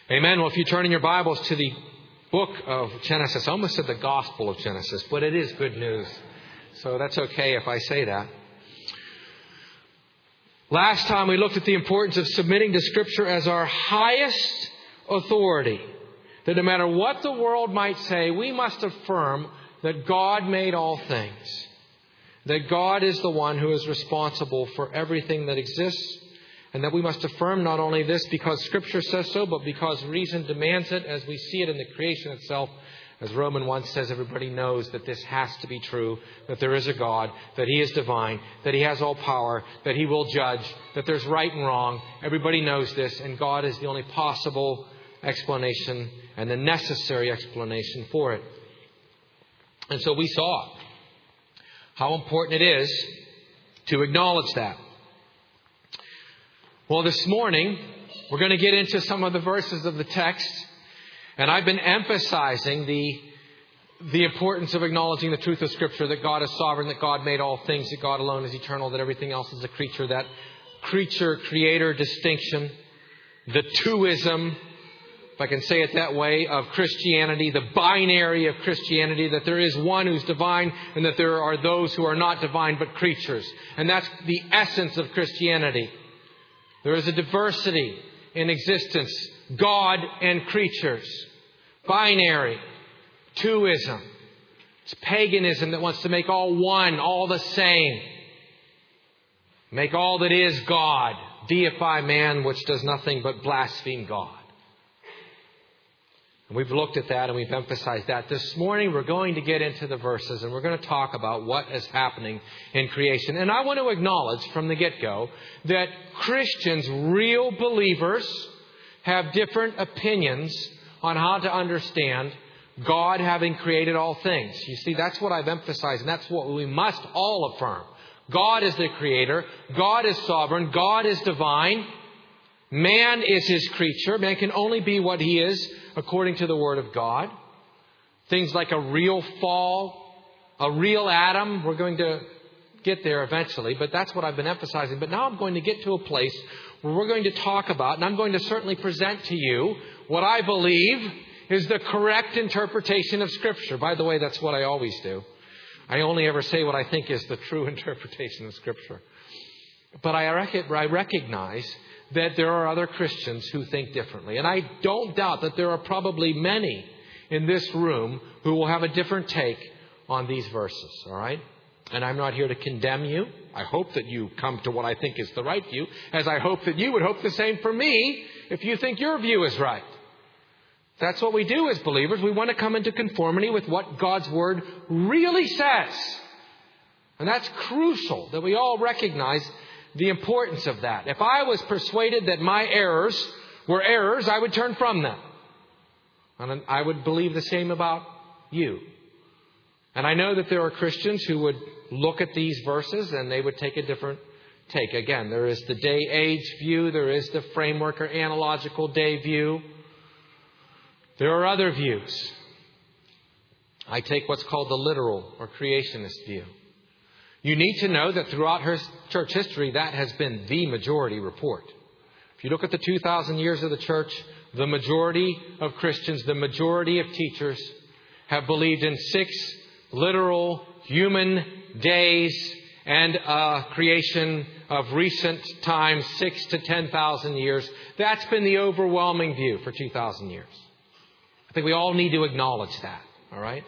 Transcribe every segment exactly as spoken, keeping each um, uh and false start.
Amen. Well, if you turn in your Bibles to the book of Genesis, I almost said the Gospel of Genesis, but it is good news. So that's okay if I say that. Last time we looked at the importance of submitting to Scripture as our highest authority. That no matter what the world might say, we must affirm that God made all things. That God is the one who is responsible for everything that exists. And that we must affirm not only this because Scripture says so, but because reason demands it as we see it in the creation itself. As Romans one says, everybody knows that this has to be true, that there is a God, that He is divine, that He has all power, that He will judge, that there's right and wrong. Everybody knows this, and God is the only possible explanation and the necessary explanation for it. And so we saw how important it is to acknowledge that. Well, this morning, we're going to get into some of the verses of the text. And I've been emphasizing the, the importance of acknowledging the truth of Scripture, that God is sovereign, that God made all things, that God alone is eternal, that everything else is a creature, that creature-creator distinction, the twoism, if I can say it that way, of Christianity, the binary of Christianity, that there is one who's divine and that there are those who are not divine but creatures. And that's the essence of Christianity. There is a diversity in existence, God and creatures. Binary, twoism. It's paganism that wants to make all one, all the same. Make all that is God. Deify man, which does nothing but blaspheme God. And we've looked at that and we've emphasized that. This morning we're going to get into the verses and we're going to talk about what is happening in creation. And I want to acknowledge from the get-go that Christians, real believers, have different opinions on how to understand God having created all things. You see, that's what I've emphasized, and that's what we must all affirm. God is the creator. God is sovereign. God is divine. Man is His creature. Man can only be what he is according to the Word of God. Things like a real fall, a real Adam. We're going to get there eventually, but that's what I've been emphasizing. But now I'm going to get to a place where we're going to talk about, and I'm going to certainly present to you what I believe is the correct interpretation of Scripture. By the way, that's what I always do. I only ever say what I think is the true interpretation of Scripture. But I recognize that there are other Christians who think differently. And I don't doubt that there are probably many in this room who will have a different take on these verses. All right? And I'm not here to condemn you. I hope that you come to what I think is the right view, as I hope that you would hope the same for me if you think your view is right. That's what we do as believers. We want to come into conformity with what God's Word really says. And that's crucial, that we all recognize the importance of that. If I was persuaded that my errors were errors, I would turn from them. And I would believe the same about you. And I know that there are Christians who would look at these verses and they would take a different take. Again, there is the day-age view. There is the framework or analogical day view. There are other views. I take what's called the literal or creationist view. You need to know that throughout her church history, that has been the majority report. If you look at the two thousand years of the church, the majority of Christians, the majority of teachers have believed in six literal human days and a creation of recent times, six to ten thousand years. That's been the overwhelming view for two thousand years. I think we all need to acknowledge that. All right?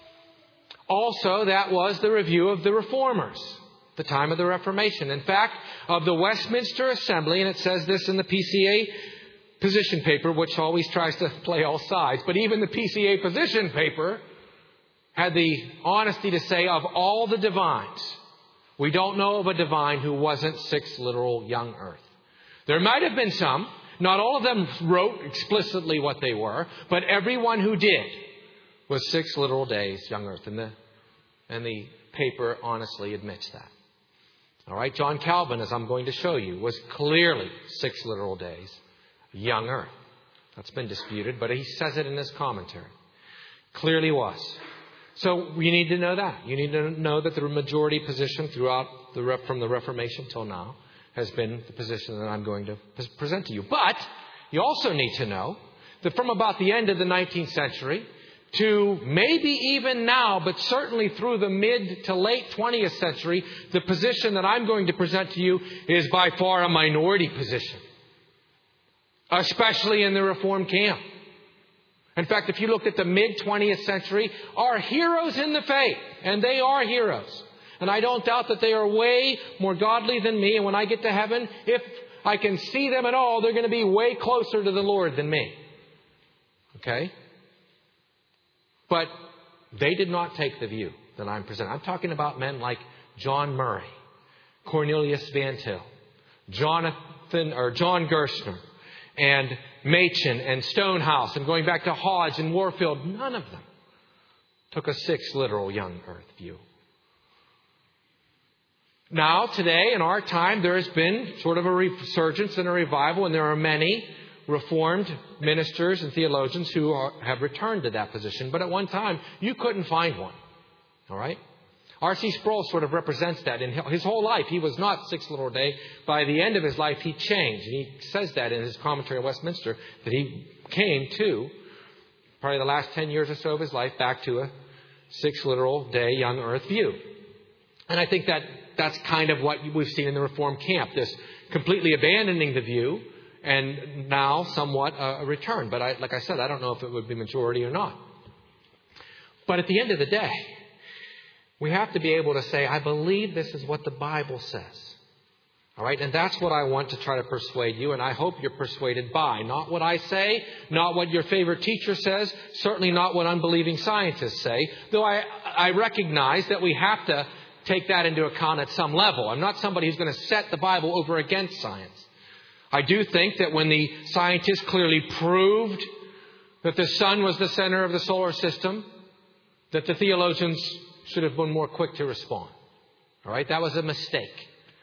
Also, that was the review of the Reformers, the time of the Reformation. In fact, of the Westminster Assembly, and it says this in the P C A position paper, which always tries to play all sides, but even the P C A position paper had the honesty to say, of all the divines, we don't know of a divine who wasn't six literal young earth. There might have been some. Not all of them wrote explicitly what they were, but everyone who did was six literal days, young earth. And the, and the paper honestly admits that. All right, John Calvin, as I'm going to show you, was clearly six literal days, young earth. That's been disputed, but he says it in his commentary. Clearly was. So you need to know that. You need to know that the majority position throughout the from the Reformation till now has been the position that I'm going to present to you. But you also need to know that from about the end of the nineteenth century to maybe even now, but certainly through the mid to late twentieth century, the position that I'm going to present to you is by far a minority position, especially in the Reformed camp. In fact, if you look at the mid twentieth century, our heroes in the faith, and they are heroes, and I don't doubt that they are way more godly than me, and when I get to heaven, if I can see them at all, they're going to be way closer to the Lord than me. Okay? But they did not take the view that I'm presenting. I'm talking about men like John Murray, Cornelius Van Til, Jonathan or John Gerstner, and Machen and Stonehouse, and going back to Hodge and Warfield. None of them took a sixth literal young earth view. Now, today, in our time, there has been sort of a resurgence and a revival, and there are many Reformed ministers and theologians who are, have returned to that position. But at one time, you couldn't find one. All right? R C Sproul sort of represents that. In his whole life, he was not sixth literal day. By the end of his life, he changed. And he says that in his commentary on Westminster, that he came to, probably the last ten years or so of his life, back to a sixth literal day young earth view. And I think that that's kind of what we've seen in the Reformed camp, this completely abandoning the view, and now somewhat a return. But I, like I said, I don't know if it would be majority or not. But at the end of the day, we have to be able to say, I believe this is what the Bible says. All right? And that's what I want to try to persuade you, and I hope you're persuaded by. Not what I say, not what your favorite teacher says, certainly not what unbelieving scientists say, though I, I recognize that we have to take that into account at some level. I'm not somebody who's going to set the Bible over against science. I do think that when the scientists clearly proved that the sun was the center of the solar system, that the theologians should have been more quick to respond. All right? That was a mistake.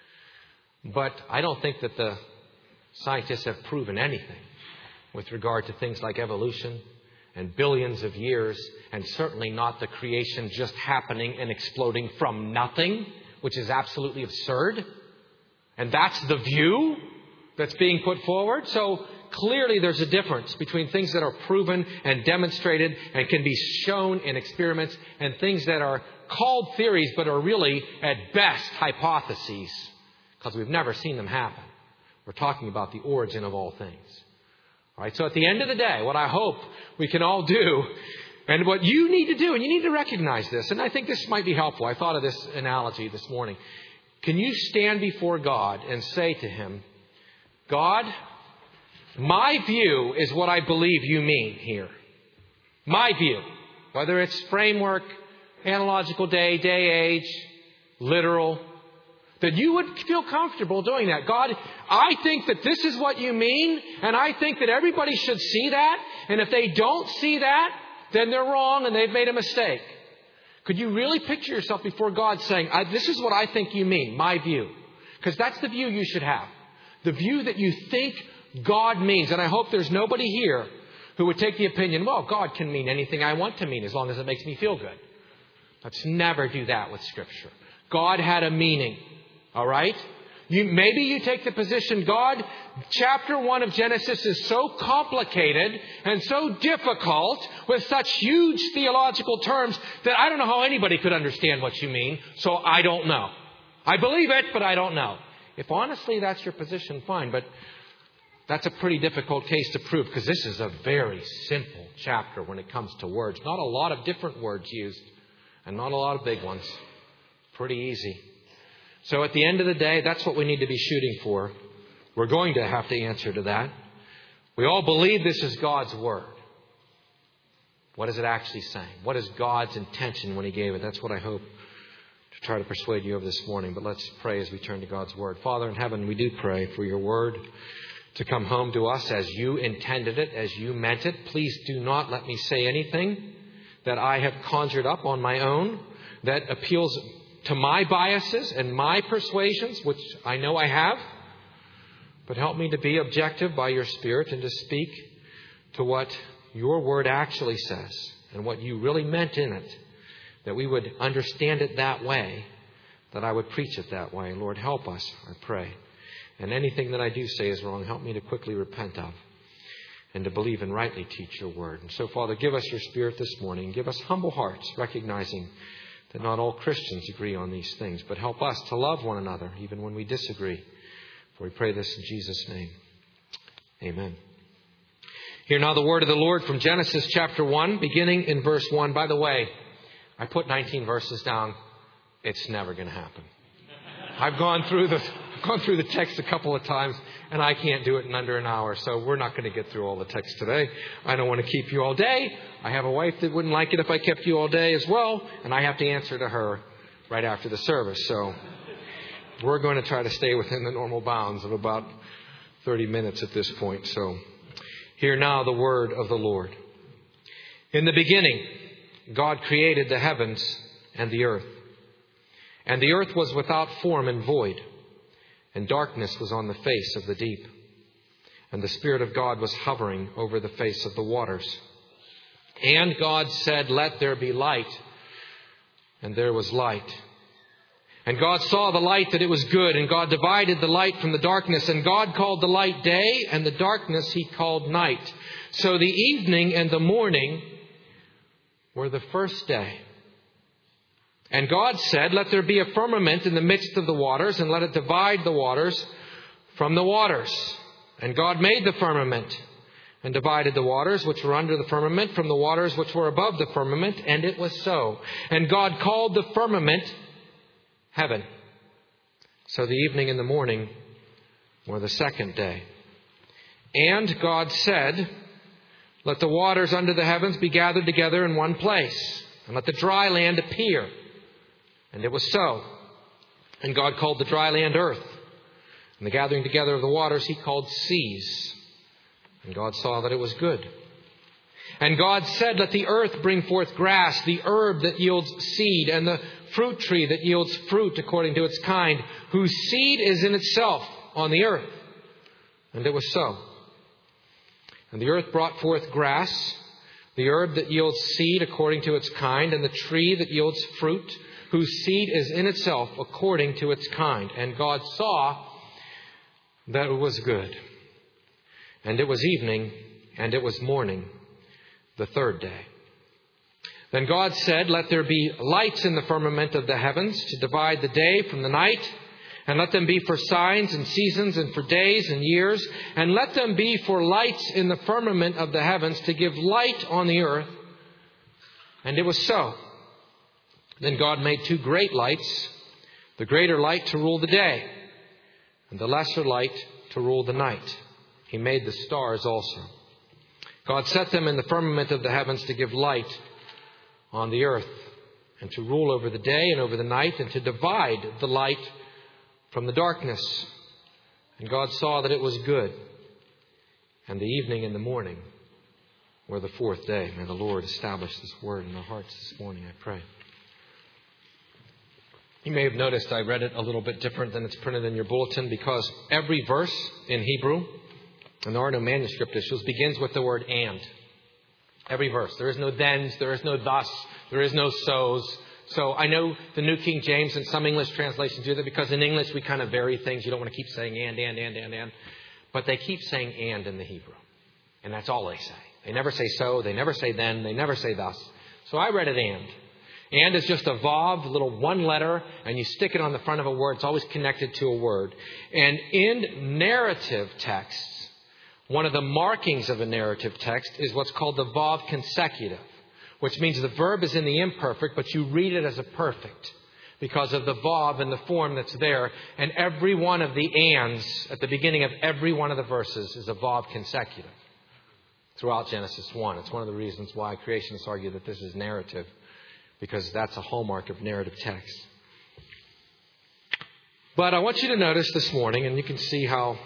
But I don't think that the scientists have proven anything with regard to things like evolution and billions of years, and certainly not the creation just happening and exploding from nothing, which is absolutely absurd. And that's the view that's being put forward. So clearly there's a difference between things that are proven and demonstrated and can be shown in experiments, and things that are called theories but are really at best hypotheses, because we've never seen them happen. We're talking about the origin of all things. All right, so at the end of the day, what I hope we can all do, and what you need to do, and you need to recognize this, and I think this might be helpful. I thought of this analogy this morning. Can you stand before God and say to Him, God, my view is what I believe you mean here. My view. Whether it's framework, analogical day, day age, literal. That you would feel comfortable doing that. God, I think that this is what you mean, and I think that everybody should see that. And if they don't see that, then they're wrong and they've made a mistake. Could you really picture yourself before God saying, I, this is what I think you mean, my view? Because that's the view you should have. The view that you think God means. And I hope there's nobody here who would take the opinion, well, God can mean anything I want to mean as long as it makes me feel good. Let's never do that with Scripture. God had a meaning. All right? You, maybe you take the position, God, chapter one of Genesis is so complicated and so difficult with such huge theological terms that I don't know how anybody could understand what you mean, so I don't know. I believe it, but I don't know. If honestly that's your position, fine, but that's a pretty difficult case to prove, because this is a very simple chapter when it comes to words. Not a lot of different words used, and not a lot of big ones. Pretty easy. So at the end of the day, that's what we need to be shooting for. We're going to have to answer to that. We all believe this is God's Word. What is it actually saying? What is God's intention when He gave it? That's what I hope to try to persuade you of this morning. But let's pray as we turn to God's Word. Father in heaven, we do pray for your Word to come home to us as you intended it, as you meant it. Please do not let me say anything that I have conjured up on my own that appeals to my biases and my persuasions, which I know I have. But help me to be objective by your Spirit and to speak to what your Word actually says and what you really meant in it, that we would understand it that way, that I would preach it that way. Lord, help us, I pray. And anything that I do say is wrong, help me to quickly repent of. and to believe and rightly teach your word. And so, Father, give us your Spirit this morning. Give us humble hearts, recognizing that not all Christians agree on these things, but help us to love one another even when we disagree. For we pray this in Jesus' name. Amen. Hear now the word of the Lord from Genesis chapter one, beginning in verse one. By the way, I put nineteen verses down. It's never going to happen. I've gone through the I've gone through the text a couple of times, and I can't do it in under an hour. So we're not going to get through all the text today. I don't want to keep you all day. I have a wife that wouldn't like it if I kept you all day as well, and I have to answer to her right after the service. So we're going to try to stay within the normal bounds of about thirty minutes at this point. So hear now the word of the Lord. In the beginning, God created the heavens and the earth. And the earth was without form and void, and darkness was on the face of the deep. And the Spirit of God was hovering over the face of the waters. And God said, "Let there be light." And there was light. And God saw the light that it was good, and God divided the light from the darkness. And God called the light day, and the darkness He called night. So the evening and the morning were the first day. And God said, "Let there be a firmament in the midst of the waters, and let it divide the waters from the waters." And God made the firmament, and divided the waters which were under the firmament from the waters which were above the firmament. And it was so. And God called the firmament heaven. So the evening and the morning were the second day. And God said, "Let the waters under the heavens be gathered together in one place, and let the dry land appear." And it was so. And God called the dry land earth, and the gathering together of the waters He called seas. And God saw that it was good. And God said, "Let the earth bring forth grass, the herb that yields seed, and the fruit tree that yields fruit according to its kind, whose seed is in itself on the earth." And it was so. And the earth brought forth grass, the herb that yields seed according to its kind, and the tree that yields fruit, whose seed is in itself according to its kind. And God saw that it was good. And it was evening, and it was morning, the third day. Then God said, "Let there be lights in the firmament of the heavens to divide the day from the night, and let them be for signs and seasons and for days and years, and let them be for lights in the firmament of the heavens to give light on the earth." And it was so. Then God made two great lights, the greater light to rule the day, and the lesser light to rule the night. He made the stars also. God set them in the firmament of the heavens to give light on the earth, and to rule over the day and over the night, and to divide the light from the darkness. And God saw that it was good. And the evening and the morning were the fourth day. May the Lord establish this word in our hearts this morning, I pray. You may have noticed I read it a little bit different than it's printed in your bulletin, because every verse in Hebrew, and there are no manuscript issues, begins with the word "and." Every verse. There is no thens, there is no thus, there is no so's. So I know the New King James and some English translations do that, because in English we kind of vary things. You don't want to keep saying and, and, and, and, and. But they keep saying "and" in the Hebrew. And that's all they say. They never say so, they never say then, they never say thus. So I read it "and." And is just a vav, a little one letter, and you stick it on the front of a word. It's always connected to a word. And in narrative texts, one of the markings of a narrative text is what's called the vav consecutive, which means the verb is in the imperfect, but you read it as a perfect because of the vav and the form that's there. And every one of the ands at the beginning of every one of the verses is a vav consecutive throughout Genesis one. It's one of the reasons why creationists argue that this is narrative, because that's a hallmark of narrative text. But I want you to notice this morning, and you can see how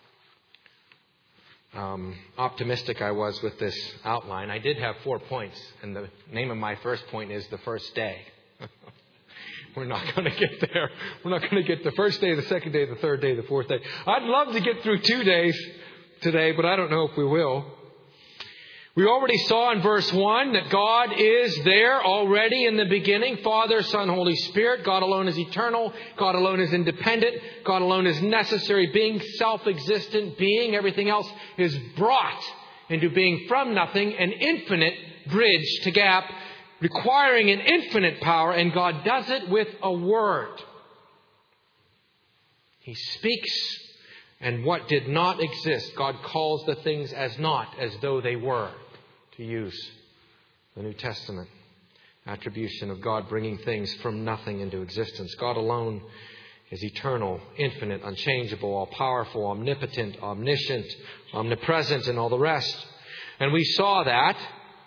um, optimistic I was with this outline. I did have four points, and the name of my first point is the first day. We're not going to get there. We're not going to get the first day, the second day, the third day, the fourth day. I'd love to get through two days today, but I don't know if we will. We already saw in verse one that God is there already in the beginning. Father, Son, Holy Spirit. God alone is eternal. God alone is independent. God alone is necessary being, self-existent being. Everything else is brought into being from nothing, an infinite bridge to gap, requiring an infinite power, and God does it with a word. He speaks, and what did not exist, God calls the things as not, as though they were, to use the New Testament attribution of God bringing things from nothing into existence. God alone is eternal, infinite, unchangeable, all-powerful, omnipotent, omniscient, omnipresent, and all the rest. And we saw that.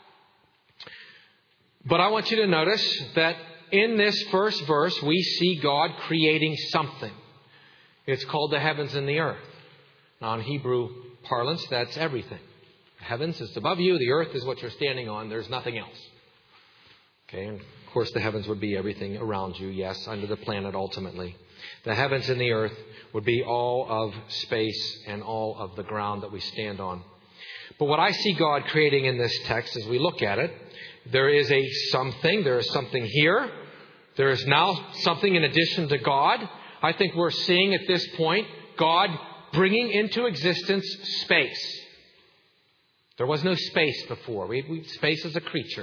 But I want you to notice that in this first verse, we see God creating something. It's called the heavens and the earth. Now, in Hebrew parlance, that's everything. The heavens is above you. The earth is what you're standing on. There's nothing else. Okay, and of course, the heavens would be everything around you, yes, under the planet ultimately. The heavens and the earth would be all of space and all of the ground that we stand on. But what I see God creating in this text as we look at it, there is a something, there is something here. There is now something in addition to God. I think we're seeing at this point God bringing into existence space. There was no space before. We, we, space is a creature.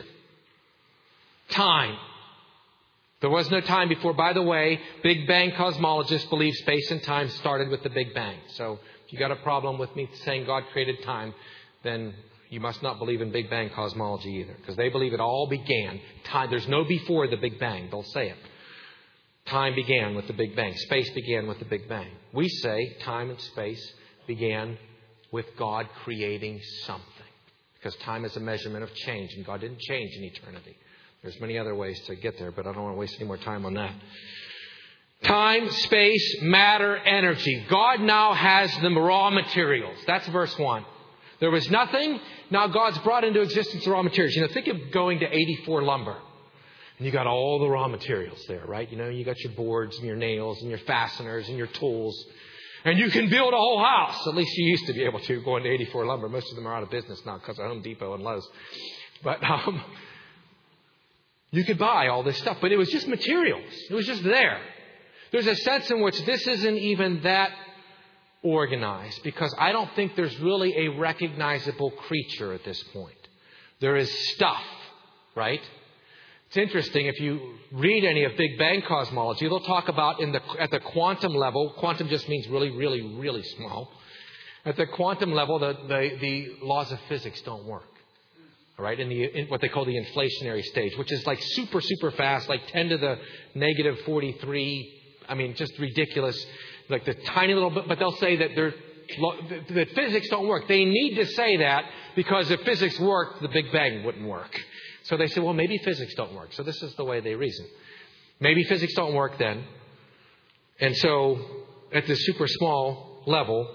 Time. There was no time before. By the way, Big Bang cosmologists believe space and time started with the Big Bang. So if you got a problem with me saying God created time, then you must not believe in Big Bang cosmology either. Because they believe it all began. Time. There's no before the Big Bang. They'll say it. Time began with the Big Bang. Space began with the Big Bang. We say time and space began with God creating something. Because time is a measurement of change. And God didn't change in eternity. There's many other ways to get there, but I don't want to waste any more time on that. Time, space, matter, energy. God now has the raw materials. That's verse one. There was nothing. Now God's brought into existence the raw materials. You know, think of going to eighty-four lumber. And you got all the raw materials there, right? You know, you got your boards and your nails and your fasteners and your tools. And you can build a whole house. At least you used to be able to going to eighty-four lumber. Most of them are out of business now because of Home Depot and Lowe's. But um, you could buy all this stuff. But it was just materials. It was just there. There's a sense in which this isn't even that organized. Because I don't think there's really a recognizable creature at this point. There is stuff, right? It's interesting, if you read any of Big Bang cosmology, they'll talk about in the at the quantum level, quantum just means really, really, really small. At the quantum level, the, the, the laws of physics don't work. All right, in the in what they call the inflationary stage, which is like super, super fast, like ten to the negative forty-three. I mean, just ridiculous, like the tiny little bit. But they'll say that they're, that physics don't work. They need to say that because if physics worked, the Big Bang wouldn't work. So they say, well, maybe physics don't work. So this is the way they reason. Maybe physics don't work then. And so at the super small level,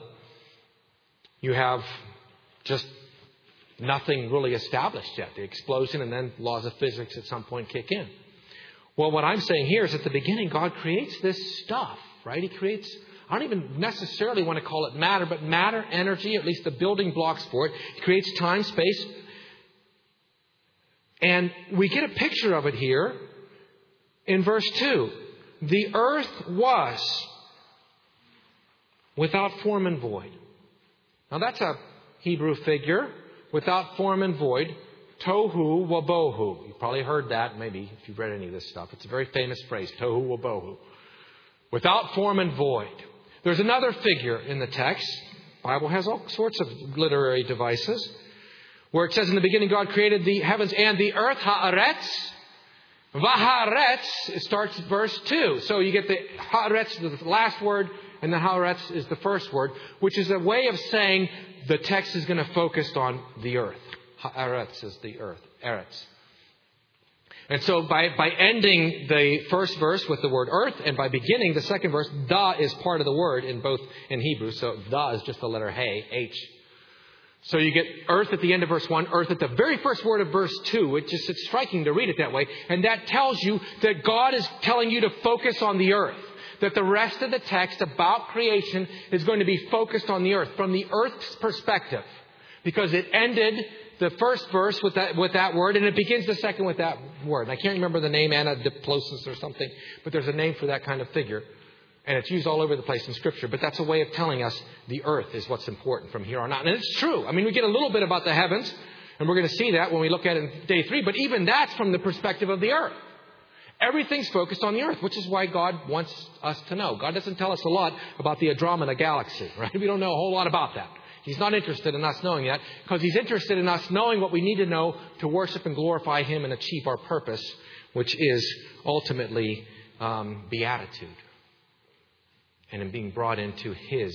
you have just nothing really established yet. The explosion and then laws of physics at some point kick in. Well, what I'm saying here is at the beginning, God creates this stuff, right? He creates, I don't even necessarily want to call it matter, but matter, energy, at least the building blocks for it. He creates time, space. And we get a picture of it here in verse two. The earth was without form and void. Now that's a Hebrew figure. Without form and void. Tohu wabohu. You've probably heard that, maybe, if you've read any of this stuff. It's a very famous phrase. Tohu wabohu. Without form and void. There's another figure in the text. The Bible has all sorts of literary devices. Where it says in the beginning, God created the heavens and the earth, haaretz. Vaharetz, it starts verse two. So you get the haaretz, the last word, and the haaretz is the first word, which is a way of saying the text is going to focus on the earth. Haaretz is the earth, eretz. And so by, by ending the first verse with the word earth, and by beginning the second verse, da is part of the word in both in Hebrew. So da is just the letter hey, H. So you get earth at the end of verse one, earth at the very first word of verse two. It's just it's striking to read it that way. And that tells you that God is telling you to focus on the earth. That the rest of the text about creation is going to be focused on the earth, from the earth's perspective. Because it ended the first verse with that with that word, and it begins the second with that word. I can't remember the name, Anadiplosis or something, but there's a name for that kind of figure. And it's used all over the place in Scripture. But that's a way of telling us the earth is what's important from here on out. And it's true. I mean, we get a little bit about the heavens. And we're going to see that when we look at it in day three. But even that's from the perspective of the earth. Everything's focused on the earth, which is why God wants us to know. God doesn't tell us a lot about the Andromeda galaxy, right? We don't know a whole lot about that. He's not interested in us knowing that because He's interested in us knowing what we need to know to worship and glorify Him and achieve our purpose, which is ultimately um, beatitude and in being brought into His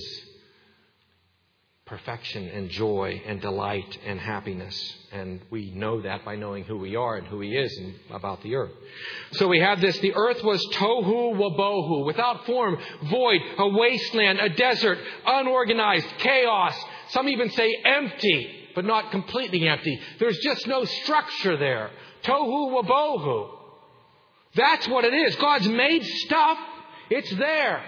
perfection and joy and delight and happiness. And we know that by knowing who we are and who He is and about the earth. So we have this. The earth was tohu wabohu, without form, void, a wasteland, a desert, unorganized, chaos. Some even say empty, but not completely empty. There's just no structure there. Tohu wabohu. That's what it is. God's made stuff. It's there.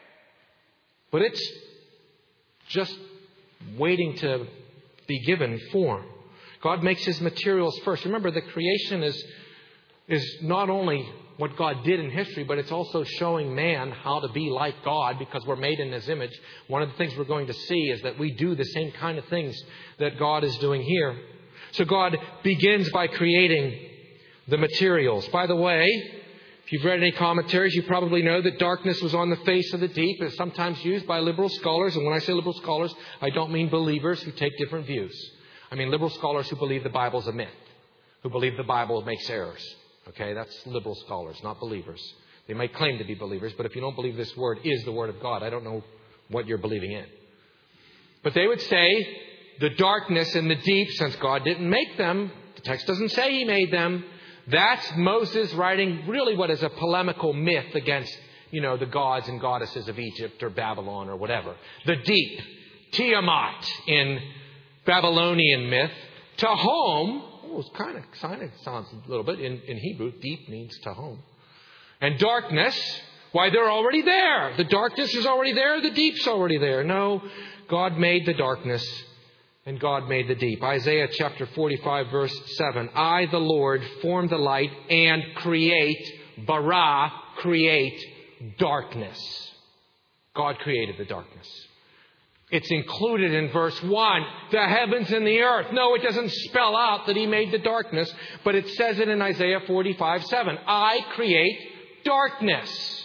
But it's just waiting to be given form. God makes His materials first. Remember, the creation is, is not only what God did in history, but it's also showing man how to be like God because we're made in His image. One of the things we're going to see is that we do the same kind of things that God is doing here. So God begins by creating the materials. By the way, if you've read any commentaries, you probably know that darkness was on the face of the deep. It's sometimes used by liberal scholars. And when I say liberal scholars, I don't mean believers who take different views. I mean liberal scholars who believe the Bible's a myth, who believe the Bible makes errors. Okay, that's liberal scholars, not believers. They might claim to be believers, but if you don't believe this word is the Word of God, I don't know what you're believing in. But they would say the darkness and the deep, since God didn't make them, the text doesn't say He made them. That's Moses writing really what is a polemical myth against, you know, the gods and goddesses of Egypt or Babylon or whatever. The deep, Tiamat in Babylonian myth. Tahom, oh, it kind of, kind of sounds a little bit in, in Hebrew. Deep means Tahom. And darkness, why, they're already there. The darkness is already there. The deep's already there. No, God made the darkness. And God made the deep. Isaiah chapter forty-five, verse seven. I, the Lord, form the light and create, bara, create darkness. God created the darkness. It's included in verse one, the heavens and the earth. No, it doesn't spell out that He made the darkness, but it says it in Isaiah forty-five, seven. I create darkness.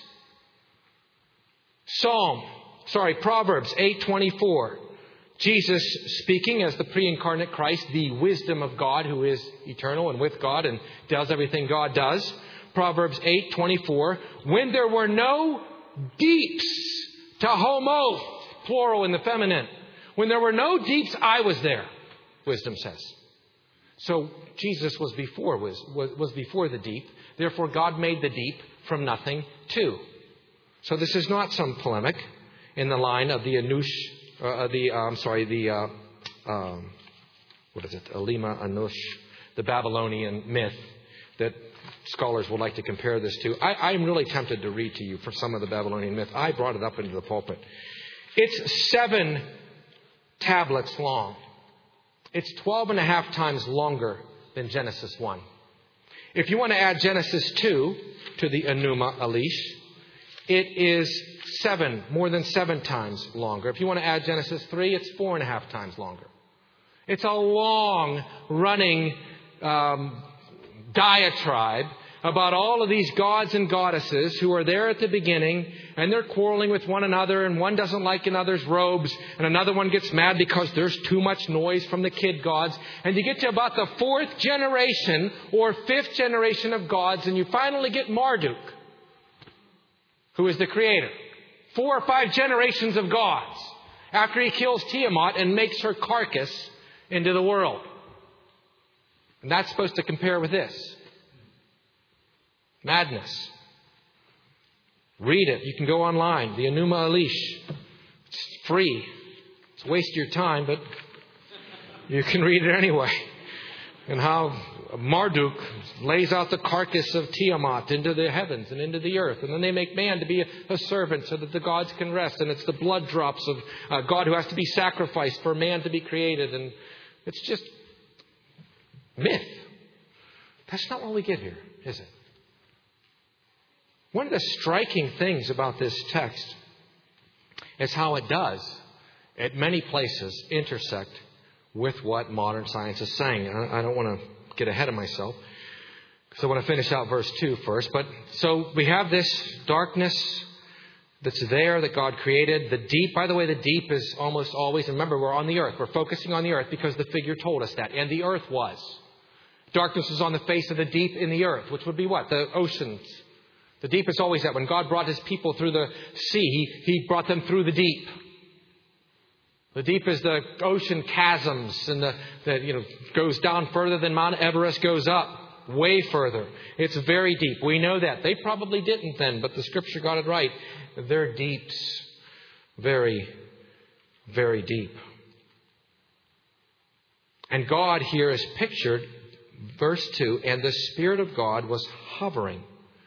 Psalm, sorry, Proverbs eight twenty-four. Jesus speaking as the pre-incarnate Christ, the wisdom of God who is eternal and with God and does everything God does. Proverbs eight twenty-four. When there were no deeps, tahomoth, plural in the feminine. When there were no deeps, I was there, wisdom says. So Jesus was before was, was, was before the deep. Therefore, God made the deep from nothing too. So this is not some polemic in the line of the Anush. Uh, the uh, I'm sorry, the uh, um, what is it? Alima Anush, the Babylonian myth that scholars would like to compare this to. I, I'm really tempted to read to you from some of the Babylonian myth. I brought it up into the pulpit. It's seven tablets long. It's twelve and a half times longer than Genesis one. If you want to add Genesis two to the Enuma Elish, it is seven, more than seven times longer. If you want to add Genesis three, it's four and a half times longer. It's a long running um, diatribe about all of these gods and goddesses who are there at the beginning and they're quarreling with one another and one doesn't like another's robes and another one gets mad because there's too much noise from the kid gods. And you get to about the fourth generation or fifth generation of gods and you finally get Marduk, who is the creator. Four or five generations of gods after he kills Tiamat and makes her carcass into the world. And that's supposed to compare with this. Madness. Read it. You can go online. The Enuma Elish. It's free. It's a waste of your time, but you can read it anyway. And how Marduk lays out the carcass of Tiamat into the heavens and into the earth. And then they make man to be a, a servant so that the gods can rest. And it's the blood drops of uh, God who has to be sacrificed for man to be created. And it's just myth. That's not what we get here, is it? One of the striking things about this text is how it does, at many places, intersect with what modern science is saying. I don't want to get ahead of myself, because I want to finish out verse two first. But so we have this darkness that's there that God created. The deep, by the way, the deep is almost always, remember, we're on the earth. We're focusing on the earth because the figure told us that. And the earth was. Darkness is on the face of the deep in the earth, which would be what? The oceans. The deep is always that. When God brought His people through the sea, He, he brought them through the deep. The deep is the ocean chasms, and the, the you know goes down further than Mount Everest goes up. Way further. It's very deep. We know that. They probably didn't then, but the Scripture got it right. They're deeps. Very, very deep. And God here is pictured, verse two, and the Spirit of God was hovering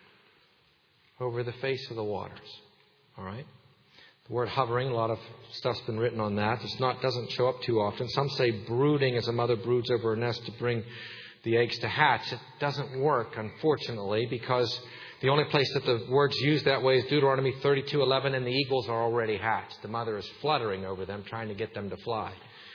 over the face of the waters. All right? The word hovering, a lot of stuff's been written on that. It's not doesn't show up too often. Some say brooding, as a mother broods over her nest to bring the eggs to hatch. It doesn't work, unfortunately, because the only place that the word's used that way is Deuteronomy thirty-two eleven, and the eagles are already hatched. The mother is fluttering over them, trying to get them to fly.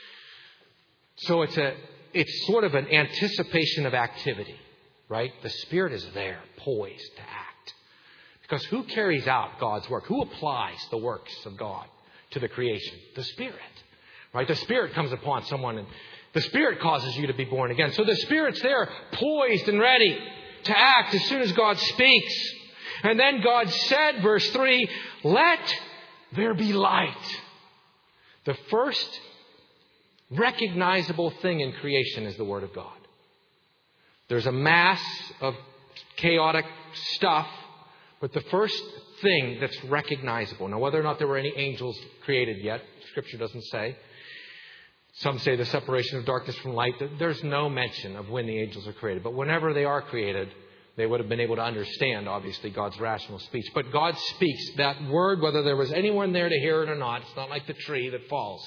So it's a it's sort of an anticipation of activity, right? The Spirit is there, poised to act. Because who carries out God's work? Who applies the works of God to the creation? The Spirit, right? The Spirit comes upon someone, and the Spirit causes you to be born again. So the Spirit's there, poised and ready to act as soon as God speaks. And then God said, verse three, let there be light. The first recognizable thing in creation is the Word of God. There's a mass of chaotic stuff, but the first thing that's recognizable. Now, whether or not there were any angels created yet, Scripture doesn't say. Some say the separation of darkness from light. There's no mention of when the angels are created. But whenever they are created, they would have been able to understand, obviously, God's rational speech. But God speaks that word, whether there was anyone there to hear it or not. It's not like the tree that falls.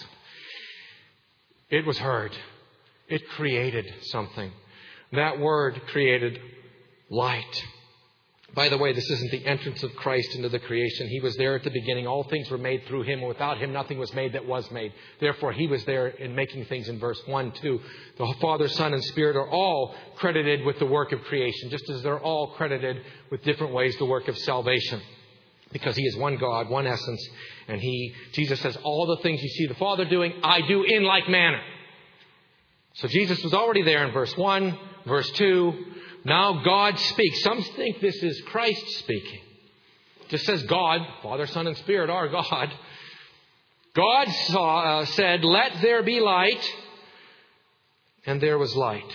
It was heard. It created something. That word created light. By the way, this isn't the entrance of Christ into the creation. He was there at the beginning. All things were made through Him. And without Him, nothing was made that was made. Therefore, He was there in making things in verse one, two. The Father, Son, and Spirit are all credited with the work of creation, just as they're all credited with different ways the work of salvation. Because He is one God, one essence. And He, Jesus says, all the things you see the Father doing, I do in like manner. So Jesus was already there in verse one, verse two. Now God speaks. Some think this is Christ speaking. It just says God, Father, Son, and Spirit are God. God saw, uh, said, let there be light. And there was light.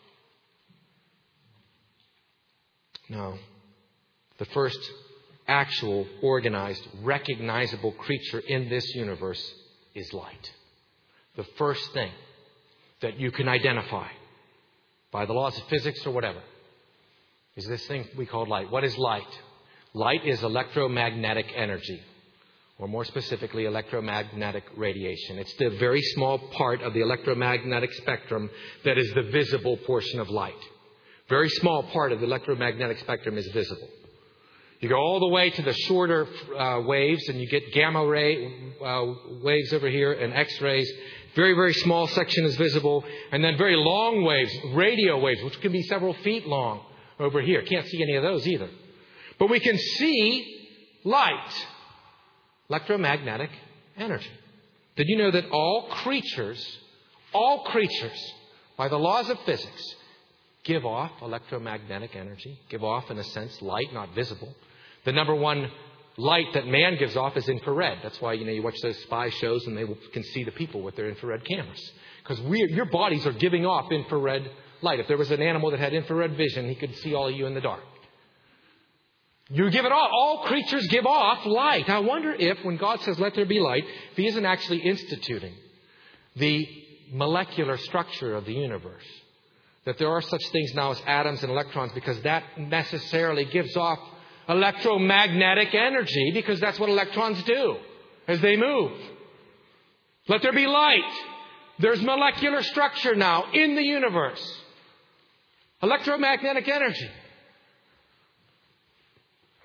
Now, the first actual, organized, recognizable creature in this universe is light. The first thing that you can identify by the laws of physics or whatever is this thing we call light. What is light? Light is electromagnetic energy, or more specifically, electromagnetic radiation. It's the very small part of the electromagnetic spectrum that is the visible portion of light. Very small part of the electromagnetic spectrum is visible. You go all the way to the shorter uh, waves, and you get gamma ray uh, waves over here and X-rays. Very, very small section is visible. And then very long waves, radio waves, which can be several feet long over here. Can't see any of those either. But we can see light, electromagnetic energy. Did you know that all creatures, all creatures, by the laws of physics, give off electromagnetic energy? Give off, in a sense, light, not visible. The number one light that man gives off is infrared. That's why, you know, you watch those spy shows and they can see the people with their infrared cameras. Because we, your bodies are giving off infrared light. If there was an animal that had infrared vision, he could see all of you in the dark. You give it off. All creatures give off light. I wonder if, when God says, let there be light, if He isn't actually instituting the molecular structure of the universe. That there are such things now as atoms and electrons, because that necessarily gives off electromagnetic energy, because that's what electrons do as they move. Let there be light. There's molecular structure now in the universe. Electromagnetic energy.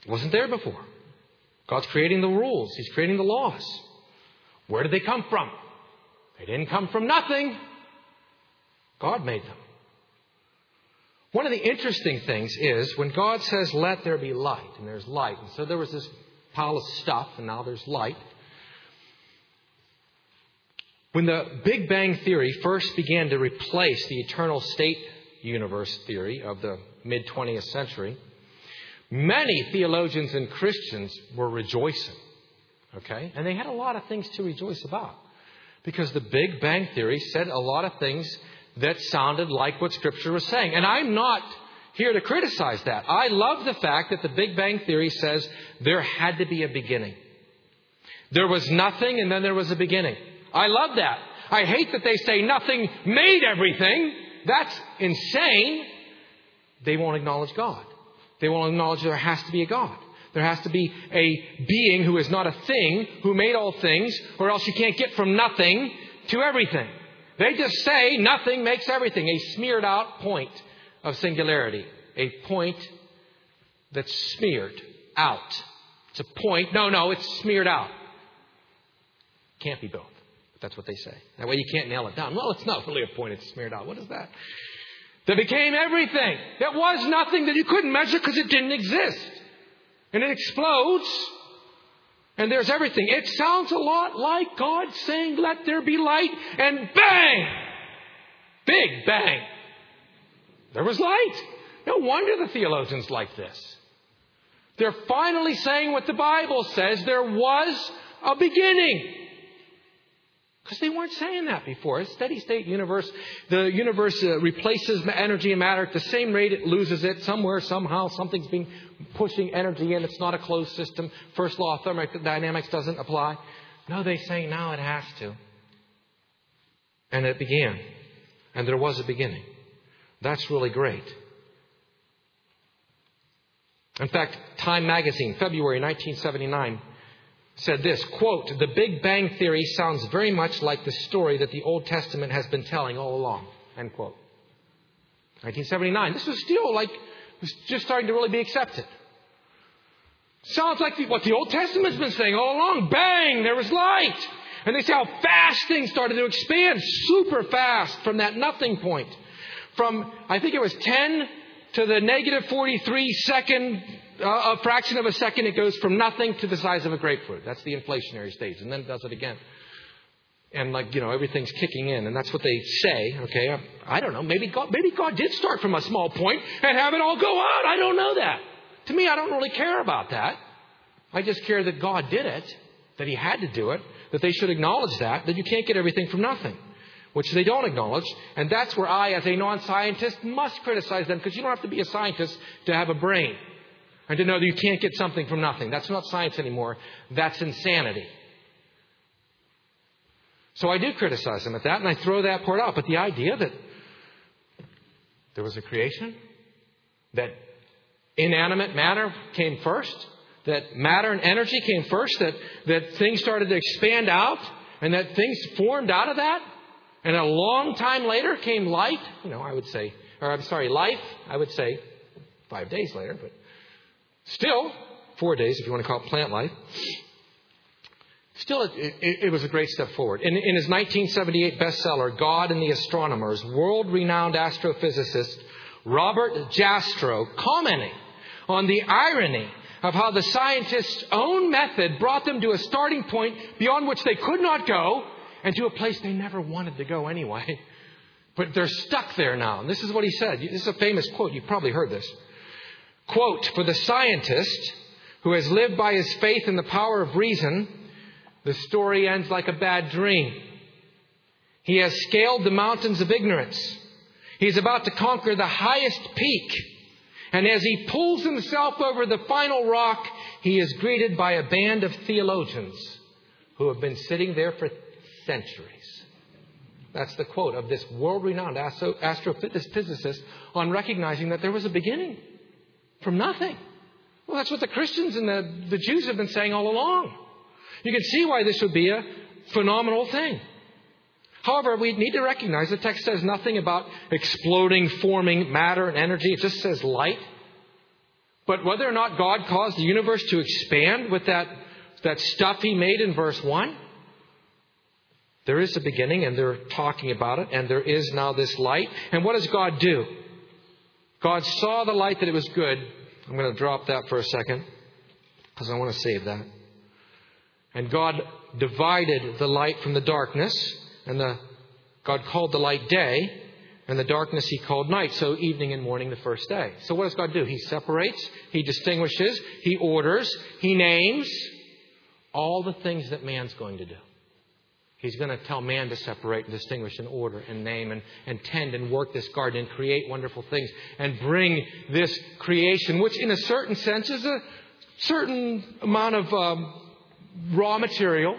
It wasn't there before. God's creating the rules. He's creating the laws. Where did they come from? They didn't come from nothing. God made them. One of the interesting things is when God says, let there be light, and there's light. And so there was this pile of stuff, and now there's light. When the Big Bang Theory first began to replace the eternal state universe theory of the mid-twentieth century, many theologians and Christians were rejoicing. Okay? And they had a lot of things to rejoice about. Because the Big Bang Theory said a lot of things that sounded like what Scripture was saying. And I'm not here to criticize that. I love the fact that the Big Bang Theory says there had to be a beginning. There was nothing and then there was a beginning. I love that. I hate that they say nothing made everything. That's insane. They won't acknowledge God. They won't acknowledge there has to be a God. There has to be a being who is not a thing, who made all things, or else you can't get from nothing to everything. They just say nothing makes everything. A smeared out point of singularity. A point that's smeared out. It's a point. No, no, it's smeared out. Can't be both. But that's what they say. That way you can't nail it down. Well, it's not really a point. It's smeared out. What is that? That became everything. That was nothing that you couldn't measure because it didn't exist. And it explodes. And there's everything. It sounds a lot like God saying, let there be light. And bang! Big bang. There was light. No wonder the theologians like this. They're finally saying what the Bible says. There was a beginning. Because they weren't saying that before. A steady state universe. The universe uh, replaces energy and matter at the same rate it loses it. Somewhere, somehow, something's being pushing energy in. It's not a closed system. First law of thermodynamics doesn't apply. No, they say now it has to. And it began. And there was a beginning. That's really great. In fact, Time magazine, February nineteen seventy-nine, said this, quote, the Big Bang Theory sounds very much like the story that the Old Testament has been telling all along, end quote. nineteen seventy-nine. This was still like, it was just starting to really be accepted. Sounds like the, what the Old Testament's been saying all along. Bang, there was light. And they say how fast things started to expand, super fast from that nothing point. From, I think it was ten to the negative forty-three second, uh, a fraction of a second, it goes from nothing to the size of a grapefruit. That's the inflationary stage. And then it does it again. And like, you know, everything's kicking in. And that's what they say. Okay, I, I don't know. Maybe God, maybe God did start from a small point and have it all go out. I don't know that. To me, I don't really care about that. I just care that God did it, that He had to do it, that they should acknowledge that, that you can't get everything from nothing, which they don't acknowledge. And that's where I, as a non-scientist, must criticize them, because you don't have to be a scientist to have a brain and to know that you can't get something from nothing. That's not science anymore. That's insanity. So I do criticize them at that, and I throw that part out. But the idea that there was a creation, that inanimate matter came first, that matter and energy came first, that, that things started to expand out, and that things formed out of that, and a long time later came light, you know, I would say, or I'm sorry, life, I would say five days later, but still, four days if you want to call it plant life. Still, it, it, it was a great step forward. In, in his nineteen seventy-eight bestseller, God and the Astronomers, world-renowned astrophysicist Robert Jastrow, commenting on the irony of how the scientists' own method brought them to a starting point beyond which they could not go, and to a place they never wanted to go anyway. But they're stuck there now. And this is what he said. This is a famous quote. You've probably heard this. Quote, for the scientist who has lived by his faith in the power of reason, the story ends like a bad dream. He has scaled the mountains of ignorance. He's about to conquer the highest peak. And as he pulls himself over the final rock, he is greeted by a band of theologians who have been sitting there for centuries. That's the quote of this world-renowned astro- astrophysicist on recognizing that there was a beginning from nothing. Well, that's what the Christians and the, the Jews have been saying all along. You can see why this would be a phenomenal thing. However, we need to recognize the text says nothing about exploding, forming matter and energy. It just says light. But whether or not God caused the universe to expand with that, that stuff He made in verse one, there is a beginning, and they're talking about it, and there is now this light. And what does God do? God saw the light that it was good. I'm going to drop that for a second because I want to save that. And God divided the light from the darkness, and the God called the light day, and the darkness He called night. So evening and morning the first day. So what does God do? He separates, He distinguishes, He orders, He names all the things that man's going to do. He's going to tell man to separate and distinguish and order and name and, and tend and work this garden and create wonderful things and bring this creation, which in a certain sense is a certain amount of um, raw material.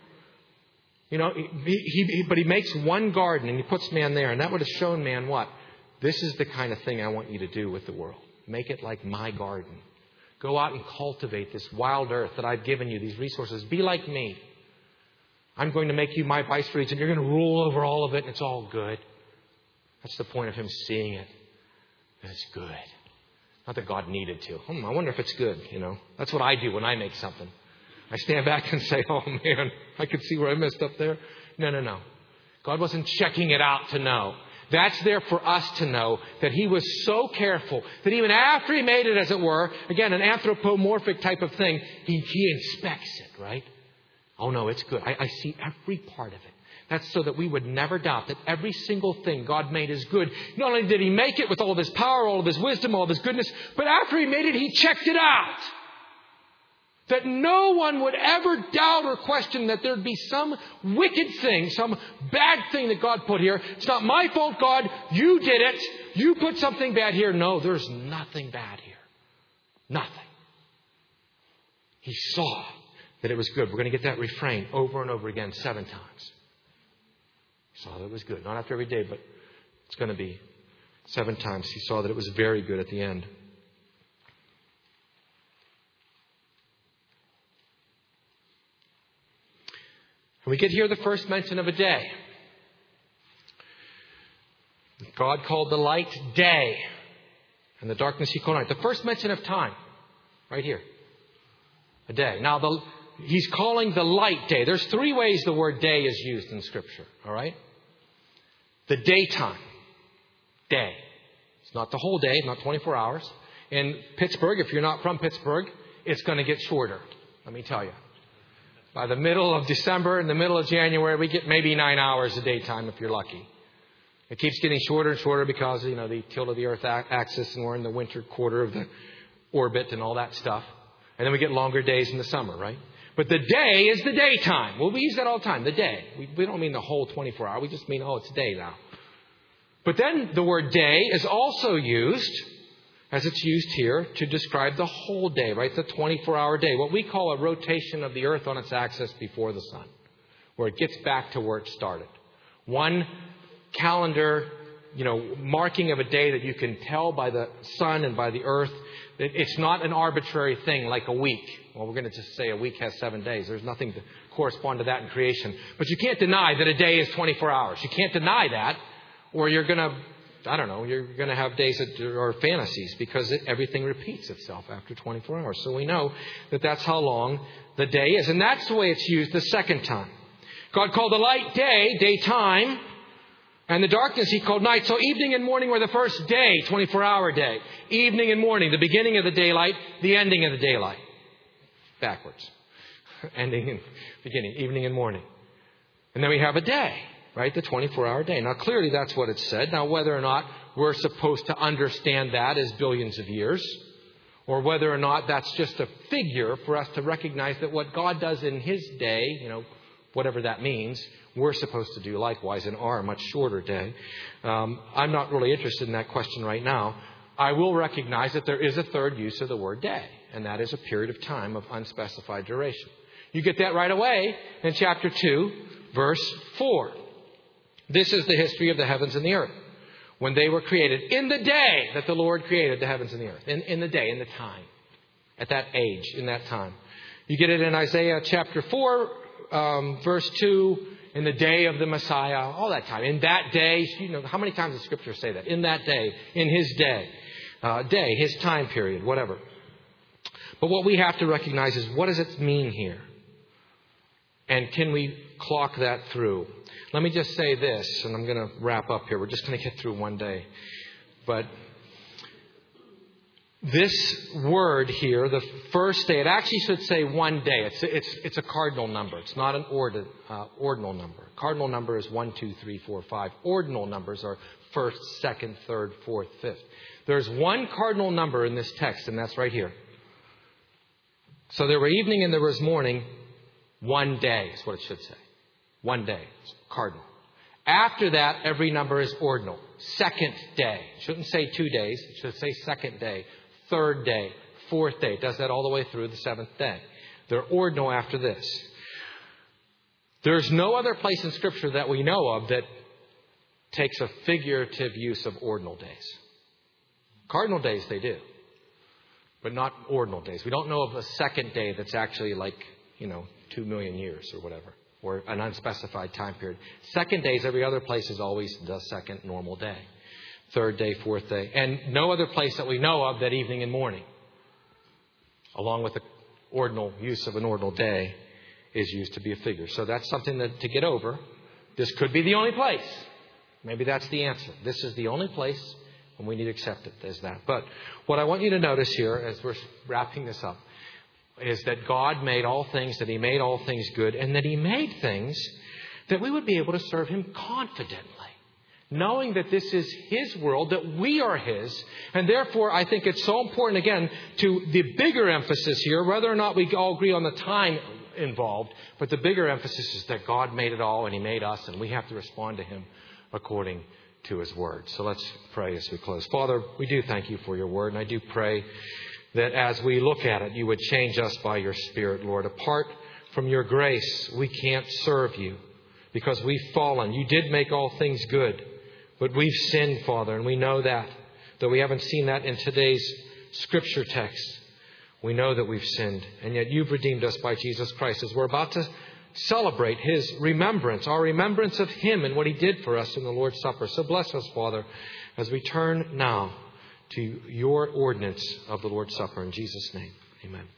You know, he, he, he, but He makes one garden and He puts man there. And that would have shown man what? This is the kind of thing I want you to do with the world. Make it like my garden. Go out and cultivate this wild earth that I've given you, these resources. Be like me. I'm going to make you my vice regent. You're going to rule over all of it, and it's all good. That's the point of Him seeing it. And it's good. Not that God needed to. Hmm, I wonder if it's good, you know. That's what I do when I make something. I stand back and say, oh man, I could see where I messed up there. No, no, no. God wasn't checking it out to know. That's there for us to know that He was so careful that even after He made it, as it were, again, an anthropomorphic type of thing, He, he inspects it, right? Oh no, it's good. I, I see every part of it. That's so that we would never doubt that every single thing God made is good. Not only did He make it with all of His power, all of His wisdom, all of His goodness, but after He made it, He checked it out. That no one would ever doubt or question that there'd be some wicked thing, some bad thing that God put here. It's not my fault, God. You did it. You put something bad here. No, there's nothing bad here. Nothing. He saw that it was good. We're going to get that refrain over and over again seven times. He saw that it was good. Not after every day, but it's going to be seven times. He saw that it was very good at the end. And we get here the first mention of a day. God called the light day, and the darkness He called night. The first mention of time, right here. A day. Now, the He's calling the light day. There's three ways the word day is used in Scripture. All right? The daytime. Day. It's not the whole day, not twenty-four hours. In Pittsburgh, if you're not from Pittsburgh, it's going to get shorter. Let me tell you. By the middle of December and the middle of January, we get maybe nine hours of daytime if you're lucky. It keeps getting shorter and shorter because, you know, the tilt of the Earth axis, and we're in the winter quarter of the orbit and all that stuff. And then we get longer days in the summer, right? But the day is the daytime. Well, we use that all the time, the day. We, we don't mean the whole twenty-four hour. We just mean, oh, it's day now. But then the word day is also used, as it's used here, to describe the whole day, right? The twenty-four hour day. What we call a rotation of the earth on its axis before the sun, where it gets back to where it started. One calendar, you know, marking of a day that you can tell by the sun and by the earth. It's not an arbitrary thing like a week. Well, we're going to just say a week has seven days. There's nothing to correspond to that in creation. But you can't deny that a day is twenty-four hours. You can't deny that, or you're going to, I don't know, you're going to have days that are fantasies, because it, everything repeats itself after twenty-four hours. So we know that that's how long the day is. And that's the way it's used the second time. God called the light day, daytime, and the darkness He called night. So evening and morning were the first day, twenty-four hour day. Evening and morning, the beginning of the daylight, the ending of the daylight. Backwards. Ending and beginning, evening and morning. And then we have a day, right? The twenty-four hour day. Now clearly that's what it said. Now whether or not we're supposed to understand that as billions of years, or whether or not that's just a figure for us to recognize that what God does in His day, you know, whatever that means, we're supposed to do likewise in our much shorter day. Um, I'm not really interested in that question right now. I will recognize that there is a third use of the word day, and that is a period of time of unspecified duration. You get that right away in chapter two, verse four. This is the history of the heavens and the earth, when they were created, in the day that the Lord created the heavens and the earth. In, in the day, in the time, at that age, in that time. You get it in Isaiah chapter four, um, verse two, in the day of the Messiah, all that time. In that day, you know, how many times does Scripture say that? In that day, in His day, uh, day, His time period, whatever. But what we have to recognize is, what does it mean here? And can we clock that through? Let me just say this, and I'm going to wrap up here. We're just going to get through one day. But this word here, the first day, it actually should say one day. It's it's it's a cardinal number. It's not an ordin, uh, ordinal number. Cardinal number is one, two, three, four, five. Ordinal numbers are first, second, third, fourth, fifth. There's one cardinal number in this text, and that's right here. So there were evening and there was morning. One day is what it should say. One day. It's cardinal. After that, every number is ordinal. Second day. It shouldn't say two days. It should say second day. Third day. Fourth day. It does that all the way through the seventh day. They're ordinal after this. There's no other place in Scripture that we know of that takes a figurative use of ordinal days. Cardinal days they do, but not ordinal days. We don't know of a second day that's actually like, you know, two million years or whatever, or an unspecified time period. Second days, every other place is always the second normal day. Third day, fourth day. And no other place that we know of that evening and morning, along with the ordinal use of an ordinal day, is used to be a figure. So that's something that, to get over. This could be the only place. Maybe that's the answer. This is the only place, and we need to accept it as that. But what I want you to notice here, as we're wrapping this up, is that God made all things, that He made all things good, and that He made things that we would be able to serve Him confidently, knowing that this is His world, that we are His. And therefore, I think it's so important, again, to the bigger emphasis here, whether or not we all agree on the time involved, but the bigger emphasis is that God made it all and He made us, and we have to respond to Him according to His Word. So let's pray as we close. Father, we do thank You for Your Word, and I do pray that as we look at it, You would change us by Your Spirit, Lord. Apart from Your grace, we can't serve You because we've fallen. You did make all things good, but we've sinned, Father, and we know that. Though we haven't seen that in today's Scripture text, we know that we've sinned, and yet You've redeemed us by Jesus Christ. As we're about to celebrate His remembrance, our remembrance of Him and what He did for us in the Lord's Supper. So bless us, Father, as we turn now to Your ordinance of the Lord's Supper. In Jesus' name, amen.